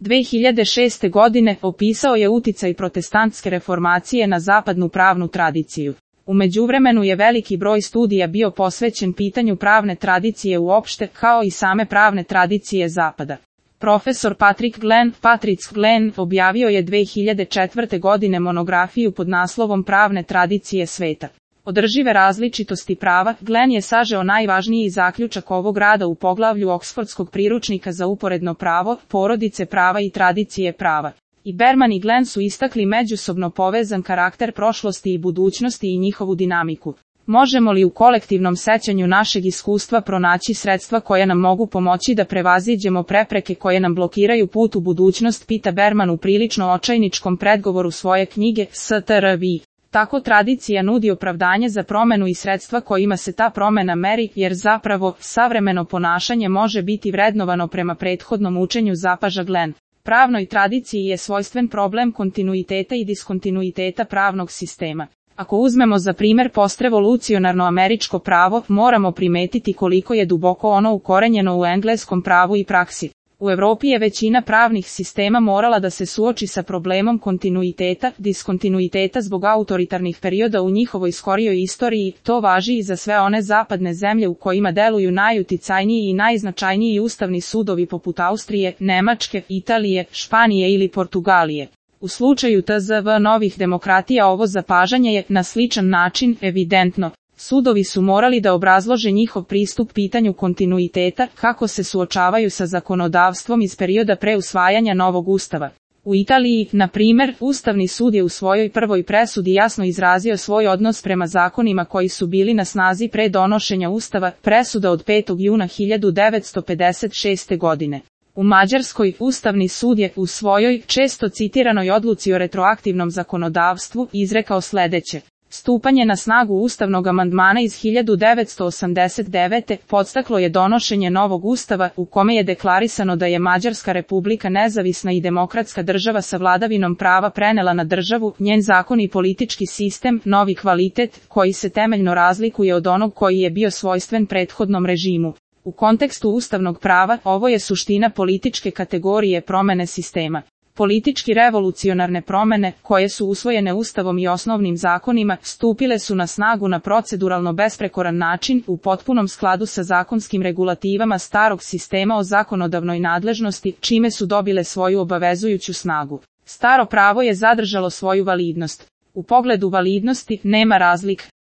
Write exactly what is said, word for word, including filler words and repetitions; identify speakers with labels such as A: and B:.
A: dve hiljade šeste. godine opisao je uticaj protestantske reformacije na zapadnu pravnu tradiciju. U međuvremenu je veliki broj studija bio posvećen pitanju pravne tradicije uopšte, kao i same pravne tradicije Zapada. Profesor Patrick Glenn, Patrick Glenn objavio je dve hiljade četvrte. godine monografiju pod naslovom Pravne tradicije sveta. Održive različitosti prava. Glenn je sažeo najvažniji zaključak ovog rada u poglavlju Oksfordskog priručnika za uporedno pravo, porodice prava i tradicije prava. I Berman i Glenn su istakli međusobno povezan karakter prošlosti i budućnosti i njihovu dinamiku. Možemo li u kolektivnom sećanju našeg iskustva pronaći sredstva koja nam mogu pomoći da prevaziđemo prepreke koje nam blokiraju put u budućnost, pita Berman u prilično očajničkom predgovoru svoje knjige S T R V. Tako tradicija nudi opravdanje za promenu i sredstva kojima se ta promena meri, jer zapravo, savremeno ponašanje može biti vrednovano prema prethodnom učenju, zapaža Glenn. Pravnoj tradiciji je svojstven problem kontinuiteta i diskontinuiteta pravnog sistema. Ako uzmemo za primjer postrevolucionarno američko pravo, moramo primetiti koliko je duboko ono ukorenjeno u engleskom pravu i praksi. U Evropi je većina pravnih sistema morala da se suoči sa problemom kontinuiteta, diskontinuiteta zbog autoritarnih perioda u njihovoj skorijoj istoriji. To važi i za sve one zapadne zemlje u kojima deluju najuticajniji i najznačajniji ustavni sudovi poput Austrije, Nemačke, Italije, Španije ili Portugalije. U slučaju T Z V novih demokratija ovo zapažanje je, na sličan način, evidentno. Sudovi su morali da obrazlože njihov pristup pitanju kontinuiteta, kako se suočavaju sa zakonodavstvom iz perioda pre usvajanja novog ustava. U Italiji, na primjer, Ustavni sud je u svojoj prvoj presudi jasno izrazio svoj odnos prema zakonima koji su bili na snazi pre donošenja ustava, presuda od petog juna hiljadu devetsto pedeset šeste. godine. U Mađarskoj, Ustavni sud je u svojoj, često citiranoj odluci o retroaktivnom zakonodavstvu, izrekao sledeće. Stupanje na snagu ustavnog amandmana iz hiljadu devetsto osamdeset devete. podstaklo je donošenje novog ustava, u kome je deklarisano da je Mađarska republika nezavisna i demokratska država sa vladavinom prava prenela na državu, njen zakon i politički sistem, novi kvalitet, koji se temeljno razlikuje od onog koji je bio svojstven prethodnom režimu. U kontekstu ustavnog prava, ovo je suština političke kategorije promene sistema. Politički revolucionarne promene, koje su usvojene Ustavom i osnovnim zakonima, stupile su na snagu na proceduralno besprekoran način, u potpunom skladu sa zakonskim regulativama starog sistema o zakonodavnoj nadležnosti, čime su dobile svoju obavezujuću snagu. Staro pravo je zadržalo svoju validnost. U pogledu validnosti nema razlik.